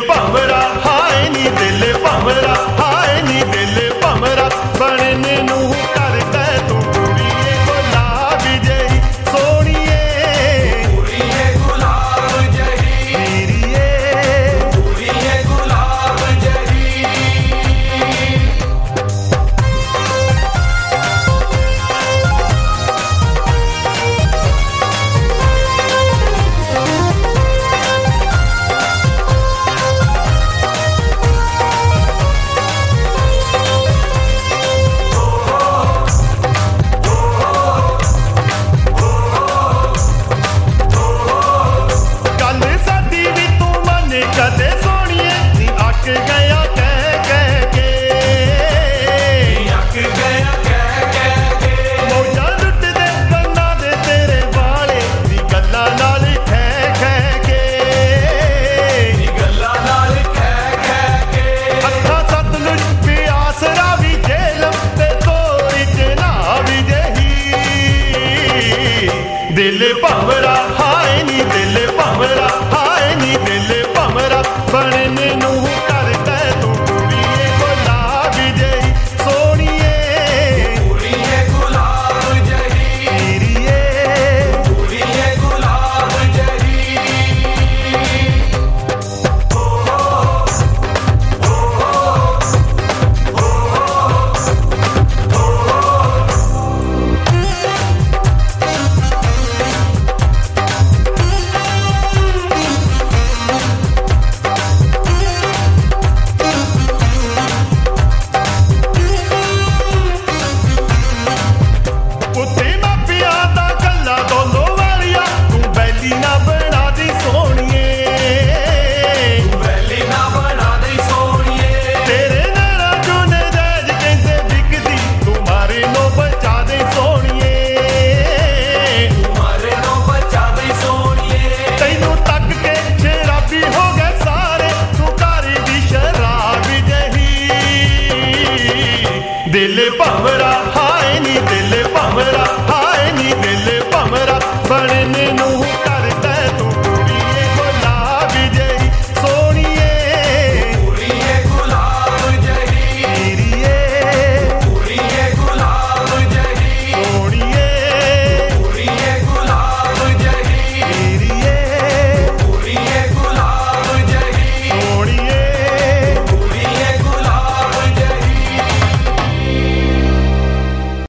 ਭੰਵਰਾ ਹਾਏ ਨੀ ਦਿਲ ਭੰਵਰਾ ਹਾਏ ਨੀ ਦਿਲ ਭੰਵਰਾ ਬਣਨੇ ਨੂੰ ਕਰਦਾ ਤੂੰ ਕੁੜੀਏ ਗੁਲਾਬ ਜਿਹੀ ਸੋਹਣੀਏ ਕੁੜੀਏ ਗੁਲਾਬ ਜਿਹੀ ਮੇਰੀਏ ਕੁੜੀਏ ਗੁਲਾਬ ਜਿਹੀ ਗੱਲ ਸਾਡੀ ਵੀ ਤੂੰ ਮੰਨ ਕਦੇ ਸੋਹਣੀਏ ਨੀ ਅੱਕ ਗਿਆ ਕਹਿ ਕੇ ਅੱਕ ਗਿਆ ਕਹਿ ਕੇ ਮੌਜਾਂ ਲੁੱਟਦੇ ਕੰਨਾਂ ਦੇ ਤੇਰੇ ਵਾਲੇ ਨੀ ਗੱਲਾਂ ਨਾਲ ਖਹਿ ਕੇ ਨੀ ਗੱਲਾਂ ਨਾਲ ਕਹਿ ਕੇ ਅੱਖਾਂ ਸਤਲੁਜ ਪਿਆਸ ਰਾਵੀ ਜੇਲਮ ਤੇ ਤੋਰੀ ਜਨਾਬੀ ਜਹੀ ਦਿਲ ਭੰਵਰਾ ਹਾਏ ਨੀ ਦਿਲ ਭੰਵਰਾ ਹਾਏ ਨੀ ਦਿਲ ਭੰਵਰਾ ਬਣਨੇ ਨੂੰ ਕਰਦਾ ਤੂੰ ਕੁੜੀਏ ਗੁਲਾਬ ਜਿਹੀ ਸੋਹਣੀਏ ਕੁੜੀਏ ਗੁਲਾਬ ਜਿਹੀ ਮੇਰੀਏ ਕੁੜੀਏ ਗੁਲਾਬ ਜਿਹੀ ਉੱਤੇ ਮਾਪਿਆਂ ਦਾ ਗੱਲਾਂ ਦੋਲੋ ਵਾਲੀਆਂ ਤੂੰ ਬੈਲੀ ਨਾ ਬਣਾ ਦੀ ਸੋਹਣੀਏ ਵੈਲੀ ਨਾ ਬਣਾ ਦੇ ਸੋਹਣੀਏ ਤੇਰੇ ਨਾਲ ਜੋ ਨਜਾਇਜ਼ ਕਹਿੰਦੇ ਵਿਕਦੀ ਤੂੰ ਮਾਰੇ ਨੂੰ ਬਚਾ ਦੇ ਸੋਹਣੀਏ ਮਾਰੇ ਨੂੰ ਬਚਾ ਦੇ ਸੋਹਣੀਏ ਤੈਨੂੰ ਤੱਕ ਕੇ ਸ਼ਰਾਬੀ ਹੋ ਗਏ ਸਾਰੇ ਤੂੰ ਘਰ ਦੀ ਸ਼ਰਾਬ ਜਹੀ ਦਿਲ ਭੰਵਰਾ ਹਾਏ ਨੀ ਦਿਲ